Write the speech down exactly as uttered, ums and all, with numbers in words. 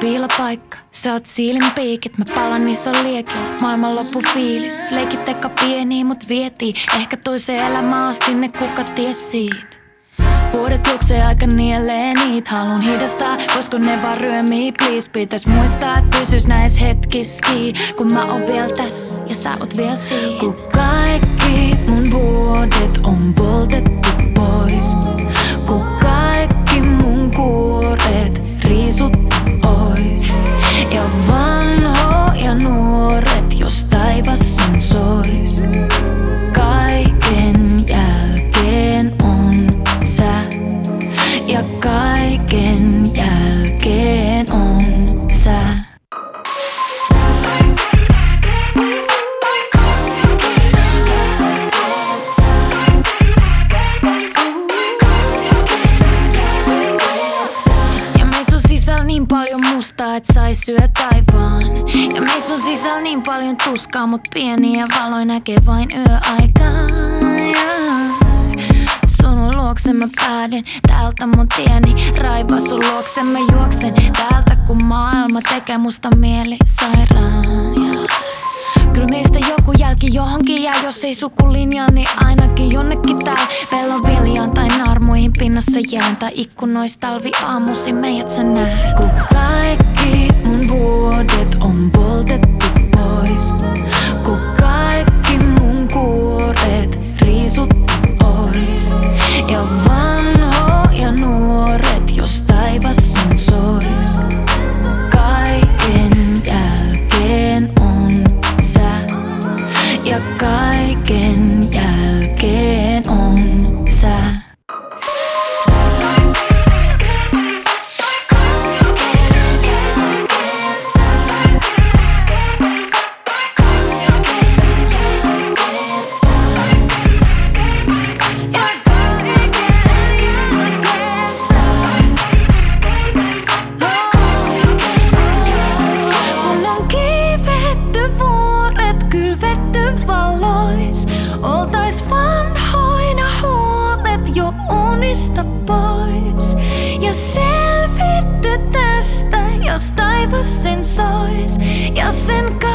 piilopaikka. Sä oot siilinpiikit, mä palan niissä on liekillä. Maailmanloppu fiilis, leikit eka pieniä mut vietii. Ehkä toiseen elämään asti ne kuka ties siitä. Vuodet juoksee aika nielee niit, haluun hidastaa. Voisko ne vaan ryömii, please? Pitäis muistaa, et pysys näis hetkiski. Kun mä oon vielä tässä ja sä oot vielä siinä. Kun kaikki mun vuodet on poltettu pois. Kun kaikki mun kuoret riisuttu ois. Ja vanho ja nuoret, jos taivas sen sois. Kaiken jälkeen on sä. Ja kaiken jälkeen on sä. Ja meissä on sisällä niin paljon mustaa, et sais syö taivaan. Ja meissä on sisällä niin paljon tuskaa, mut pieniä valoja näkee vain yöaikaan. Sun luokse mä päädyn, täältä mun tieni raivaa sun luokse mä juoksen. Täältä kun maailma tekee musta mielisairaan. Kyllä meistä joku jälki johonkin jää, jos ei sukulinjaa, niin ainakin jonnekin täällä. Vellon viljaan tai naarmuihin pinnassa jään, tai ikkunois talvi aamuisin meidät sä näet. Kun kaikki mun vuodet on poltettu pois. Kun kaikki mun kuoret riisuttu ois. Ja vanho ja nuoret, jos taivas sen sois. Kaiken jälkeen on sä. Ja kaiken jälkeen on sä. Oltais vanhoina huolet jo unista pois. Ja selvitty tästä, jos taivas sen sois. Ja sen